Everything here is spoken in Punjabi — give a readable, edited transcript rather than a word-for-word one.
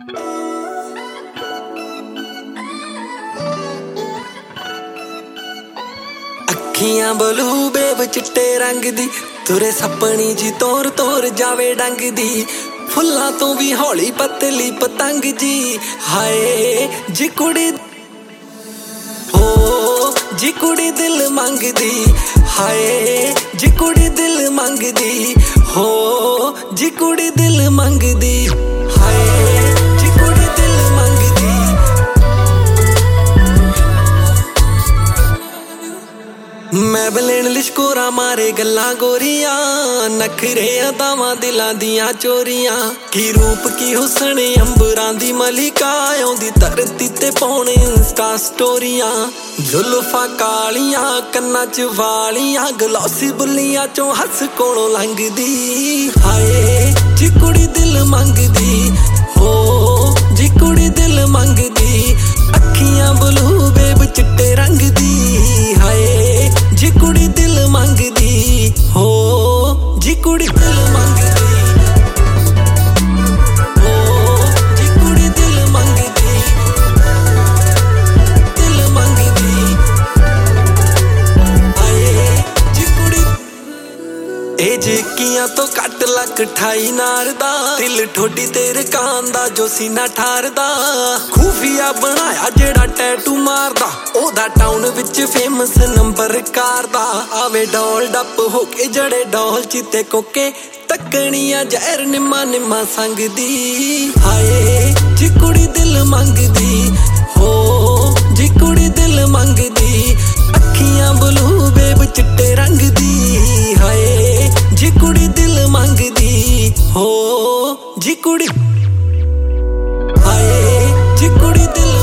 ਅੱਖੀਆਂ ਬਲੂ ਬੇਬ ਚਿੱਟੇ ਰੰਗ ਦੀ, ਤੁਰੇ ਸੱਪਣੀ ਜੀ ਤੋਰ ਤੋਰ ਜਾਵੇ ਡੰਗ ਦੀ, ਫੁੱਲਾਂ ਤੋਂ ਵੀ ਹੌਲੀ ਪਤਲੀ ਪਤੰਗ ਜੀ। ਹਾਏ ਜੀ ਕੁੜੀ ਹੋ ਜੀ ਕੁੜੀ ਦਿਲ ਮੰਗਦੀ, ਹਾਏ ਜੀ ਕੁੜੀ ਦਿਲ ਮੰਗਦੀ, ਹੋ ਜੀ ਕੁੜੀ ਦਿਲ ਮੰਗਦੀ, ਹਾਏ ਜੀ ਕੁੜੀ ਦਿਲ ਮੰਗਦੀ। ਮੈਂ ਬਲੇਨ ਲਿਸ਼ਕੋਰਾ ਮਾਰੇ ਗੱਲਾਂ ਗੋਰੀਆਂ, ਨਖਰੇ ਅਦਾਵਾਂ ਦਿਲਾਂ ਦੀਆਂ ਚੋਰੀਆਂ, ਕੀ ਰੂਪ ਕੀ ਹੁਸਨ ਅੰਬਰਾਂ ਦੀ ਮਲਿਕਾ, ਆਉਂਦੀ ਧਰਤੀ ਤੇ ਪਾਉਣੇ ਇੰਸਟਾ ਸਟੋਰੀਆਂ। ਜ਼ੁਲਫਾਂ ਕਾਲੀਆਂ ਕੰਨਾਂ ਚ ਵਾਲੀਆਂ, ਗਲੋਸੀ ਬੁੱਲੀਆਂ ਚੋਂ ਹੱਸ ਕੋਲੋਂ ਲੰਘਦੀ, ਹਾਏ ਜੀ ਕੁੜੀ ਦਿਲ ਮੰਗਦੀ, ਹੋ ਜੀ ਕੁੜੀ ਦਿਲ ਮੰਗਦੀ। ਅੱਖੀਆਂ ਬਲੂ ਬੇਬ ਚਿੱਟੇ ਰੰਗ ਦੀ, ਹਾਏ ਜੀ ਕੁੜੀ ਦਿਲ ਮੰਗਦੀ, ਹੋ ਜੀ ਕੁੜੀ ਦਿਲ ਮੰਗਦੀ, ਹੋ ਜੀ ਕੁੜੀ ਦਿਲ ਮੰਗਦੀ, ਦਿਲ ਮੰਗਦੀ, ਹਾਏ ਜੀ ਕੁੜੀ। ਇਹ ਜਿੱਕੀਆਂ ਤੋਂ ਕੱਟ ਲੱਕ 28 ਨਾਰ ਦਾ, ਦਿਲ ਠੋਡੀ ਤੇਰੇ ਕਾਂ ਦਾ ਜੋ ਸੀਨਾ ਠਾਰਦਾ, ਖੂਫੀਆ ਬਣਾਇਆ ਜਿਹੜਾ ਟੈਟੂ ਮਾਰਦਾ, ਉਹਦਾ ਟਾਊਨ ਵਿੱਚ ਫੇਮਸ ਨੰਬਰ ਕਾਰ ਦਾ। ਆਵੇ ਡੋਲ ਡੱਪ ਹੋ ਕੇ ਜੜੇ ਡੋਲ ਚੀਤੇ ਕੋਕੇ, ਤੱਕਣੀਆਂ ਜ਼ਹਿਰ ਨਿੰਮਾ ਨਿੰਮਾ ਸੰਗਦੀ, ਹਾਏ ਜੀ ਕੁੜੀ ਦਿਲ ਮੰਗਦੀ, ਹੋ ਜੀ ਕੁੜੀ ਦਿਲ ਮੰਗਦੀ। ਅੱਖੀਆਂ ਬਲੂ ਬੇਬ ਚਿੱਟੇ ਰੰਗ ਦੀ, ਹਾਏ ਜੀ ਕੁੜੀ ਦਿਲ ਮੰਗਦੀ, ਹੋ ਜੀ ਕੁੜੀ, ਹਾਏ ਜੀ ਕੁੜੀ ਦਿਲ